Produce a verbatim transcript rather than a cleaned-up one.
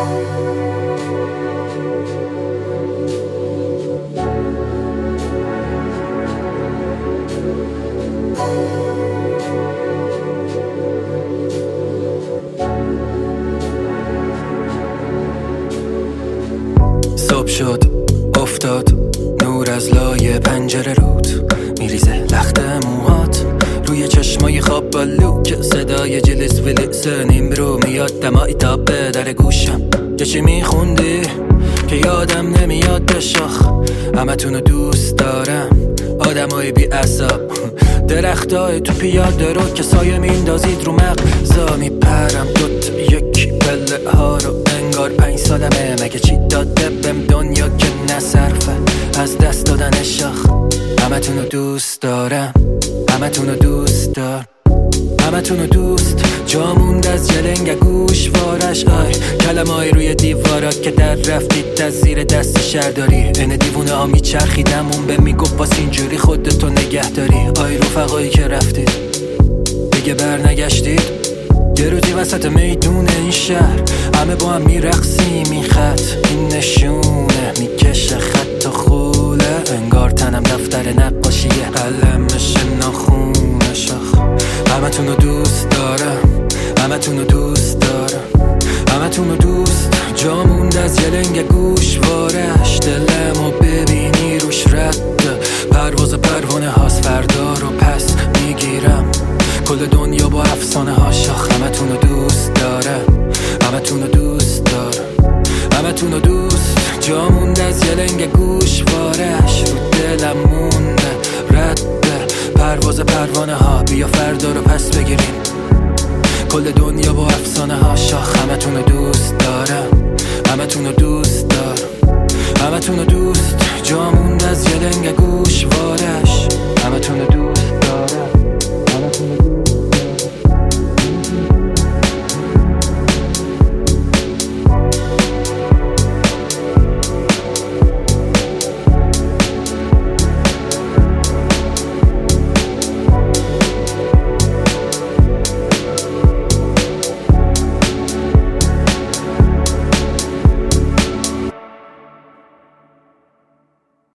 صبح شد افتاد نور از لای پنجره رود، میریزه لخت موهات روی چشمای خواب بالوک، صدای جلیس ولیس نیم رو میاد دمایی تابه در گوشم. یه چی میخوندی که یادم نمیاد بشاخ، همتونو دوست دارم آدمای بی عصب، درختای تو پیاده رو که سایه میندازید رو مغزا، میپرم دوت یکی پله ها رو انگار پنج سالمه، مگه چی داده بهم دنیا که نصرفه از دست دادن شاخ. همتونو دوست دارم، همتونو دوست دار، همتونو دوست. جا موند از جلنگ گوش وارش، آی کلمای روی دیوارات که در رفتید از زیر دست شهرداری، این دیوونه ها میچرخیدمون به میگفت باس اینجوری خودتو نگه داری. آی رفقایی که رفتید دیگه بر نگشتید، یه روزی وسط میدون این شهر همه با هم میرقصیم، این خط این نشونه میکشه خط و خوله، انگار تنم دفتر نقاشیه قلمش ناخونه شاخ. همتونو دوست دارم، همتونو دوست دارم، همتونو دوست. جا موند از یه لنگ گوش وارش، دلمو ببینی روش رد پرواز پروانه هاست، فردا رو پس میگیرم کل دنیا با افسانه ها شاخ. همتونو دوست دارم، همتونو دوست دارم، همتونو دوست. جا موند از یه لنگ گوش وارش، رو دلم مونده رد پرواز پروانه ها، بیا فردا رو پس بگیریم کل دنیا با افسانه ها شاخ. همتونو دوست دارم.